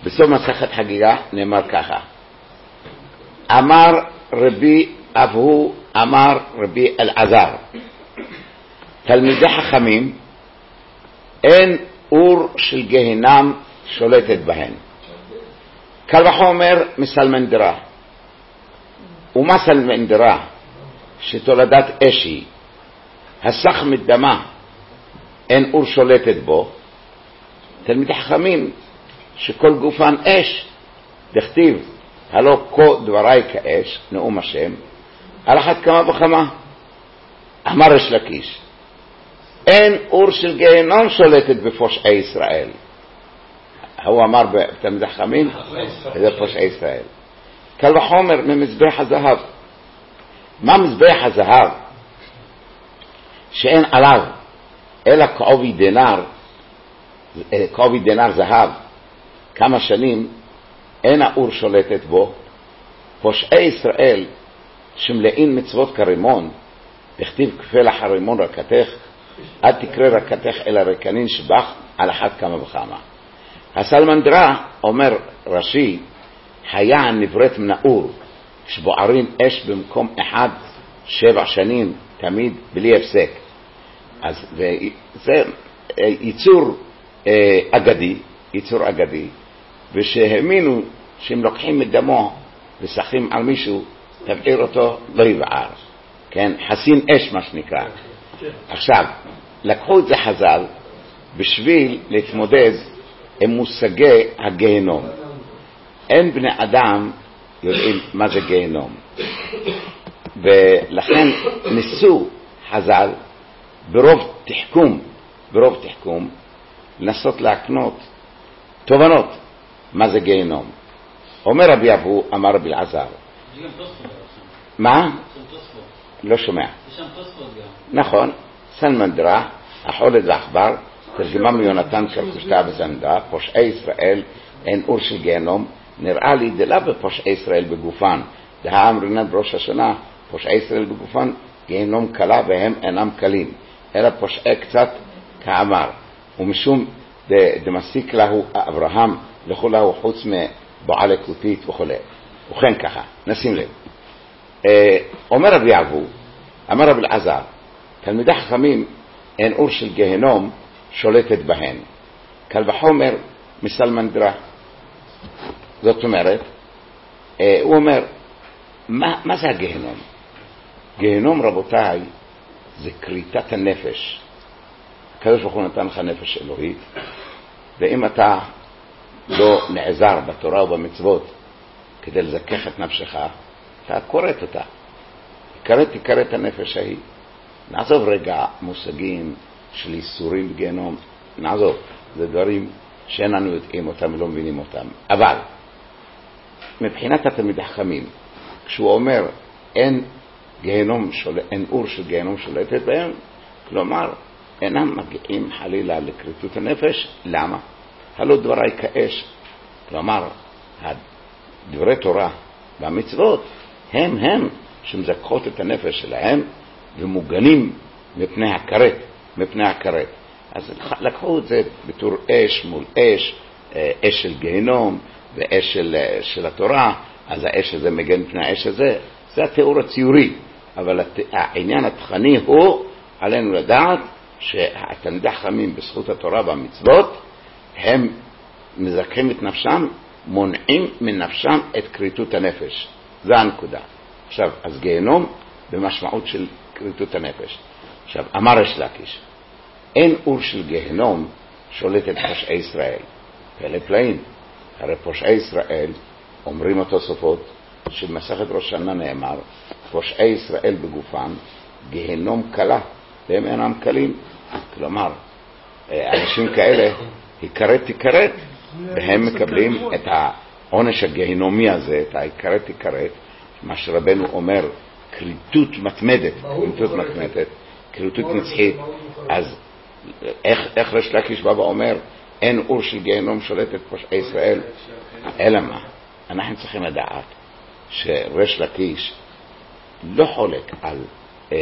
בסוף מסכת חגיגה נאמר ככה, אמר רבי אבהו, אמר רבי אלעזר, תלמידי חכמים אין אור של גהנם שולטת בהן. קל וחומר מסלמנדרה. ומה סלמנדרה? שתולדת אש היא, הסך מדמה, אין אור שולטת בו. תלמידי חכמים שכל גופן אש, דכתיב הלא כה דברי כאש, נאום השם, על אחת כמה וכמה. אמר ריש לקיש, אין אור של גיהנום שולטת בפושעי ישראל. הוא אמר בתלמידי חכמים, זה פושעי ישראל. קל וחומר ממזבח הזהב. מה מזבח הזהב? שאין עליו אלא כעובי דינר זהב, כמה שנים אין האור שולטת בו. פושעי ישראל שמלאים מצוות כרימון, תכתיב כפלח הרימון רקתך, אל תקרא רקתך אלא רקנין שבח, על אחת כמה וכמה. הסלמנדרה, אומר רש"י, היה נבראת מן האור, שבוערים אש במקום אחד 7 שנים תמיד בלי הפסק. אז זה ייצור אגדי, ושהאמינו שהם לוקחים מדמו ושחים על מישהו, תבעיר אותו, לא יבער. כן, חסין אש מה שנקרא. עכשיו, לקחו את זה חז"ל בשביל להתמודד עם מושגי הגהנום. אין בני אדם יודעים מה זה גהנום, ולכן ניסו חז"ל ברוב תחכום לנסות להקנות תובנות מה זה גהנום. אומר רבי אבו, אמר רבי אלעזר. מה? לא שומע. נכון, סלמנדרה, החולד והעכבר, תרגמם ליונתן קרקושטה וזנדה, פושעי ישראל אין אור של גיהנום. נראה לי דלה בפושעי ישראל בגופן, אמרינן בראש השנה, פושעי ישראל בגופן גיהנום קלה והם אינם קלים, אלא פושעי קצת כאמר, ומשום דמסיק להו אברהם לכו להו חוץ מבועה לקוטית וכו'. וכן ככה, נשים לב. אומר רבי אבו, אמר רבי אלעזר, תלמידי חכמים אין אור של גיהנום שולטת בהן. קל וחומר מסלמנדרה. זאת אומרת, הוא אומר, מה זה הגהנום? גהנום, רבותיי, זה קריטת הנפש. הקדוש ברוך הוא נתן לך נפש אלוהית, ואם אתה לא נעזר בתורה ובמצוות כדי לזכך את נפשך, אתה קוראת אותה. תקרא את הנפש ההיא. נעזוב רגע מושגים של איסורים בגיהנום, נעזוב, זה דברים שאיננו יודעים אותם ולא מבינים אותם. אבל מבחינת התלמידי חכמים, כשהוא אומר אין אור של גיהנום שולטת בהם, כלומר אינם מגיעים חלילה לקריטות הנפש. למה? הלא דברי כאש. כלומר דברי תורה והמצוות הם שמזכחות את הנפש שלהם ומוגנים מפני הכרת. אז לקחו את זה בתור אש מול אש, אש של גיהנום ואש של התורה. אז האש הזה מגן מפני האש הזה, זה התיאור הציורי. אבל העניין התכני הוא עלינו לדעת שהתלמידי חכמים בזכות התורה והמצוות הם מזכים את נפשם, מונעים מנפשם את קריטות הנפש. זה הנקודה. עכשיו, אז גיהנום במשמעות של קריטות הנפש. עכשיו, אמר ריש לקיש, אין אור של גיהנום שולטת פושעי ישראל. פלא פלאים, הרי פושעי ישראל אומרים התוספות שבמסכת ראש השנה נאמר, פושעי ישראל בגופם גיהנום קלה והם אינם קלים. כלומר, אנשים כאלה תיכרת, והם מקבלים את העונש הגיהנומי הזה, את תיכרת, מה שרבנו אומר, קריטות מתמדת, קריטות נצחית. אז איך ריש לקיש בא ואומר אין אור של גיהנום שולטת פושעי ישראל? אלא מה? אנחנו צריכים לדעת שריש לקיש לא חולק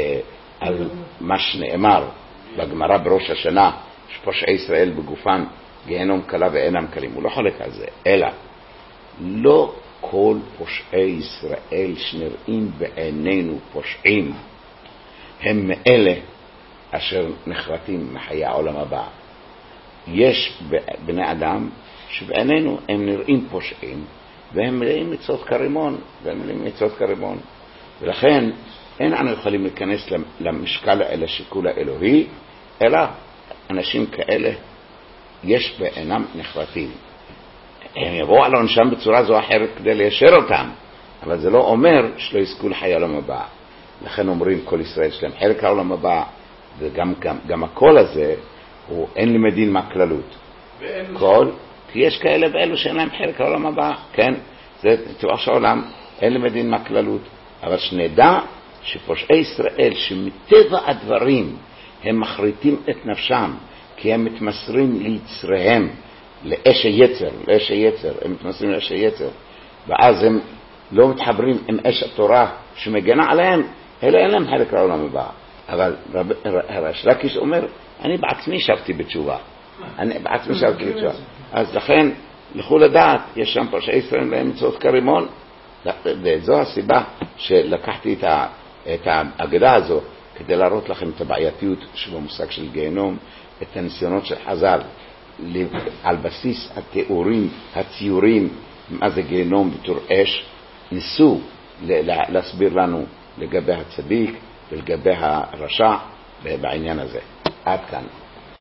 על מה שנאמר בגמרא בראש השנה, שפושעי ישראל בגופן גיהנום קלה ואינם קלים, הוא לא חולק על זה, אלא לא כל פושעי ישראל שנראים בעינינו פושעים הם מאלה אשר נחרטים מחיי העולם הבא. יש בני אדם שבעינינו הם נראים פושעים והם מלאים מצוות כרימון, ולכן אין אנו יכולים להיכנס למשקל האלה שיקול האלוהי, אלא אנשים כאלה יש בעינם נחרטים. הם יבואו על עונשם בצורה זו או אחרת כדי ליישר אותם, אבל זה לא אומר שלא יזכו לחיי העולם הבא. לכן אומרים כל ישראל שלהם חלק העולם הבא, וגם הקול הזה הוא אין למדין מהכללות. כי יש כאלה ואלו שאין להם חלק העולם הבא, כן? זה תואר שהעולם אין למדין מהכללות. אבל שנדע שפושעי ישראל שמטבע הדברים הם מחריטים את נפשם, כי הם מתמסרים ליצריהם, לאש היצר, הם מתמסרים לאש היצר, ואז הם לא מתחברים עם אש התורה שמגנה עליהם, אלא אין להם חלק לעולם הבא. אבל ריש לקיש אומר, אני בעצמי שבתי בתשובה. אז לכן, לכו לדעת, יש שם פושעי ישראל להם מצוות כרימון, וזו הסיבה שלקחתי את ההגדה הזו, כדי להראות לכם את הבעייתיות שבמושג של גיהנום, את הניסיונות של חז"ל, על בסיס הציורים, מה זה גיהנום בתור אש, ניסו להסביר לנו לגבי הצדיק ולגבי הרשע בעניין הזה. עד כאן.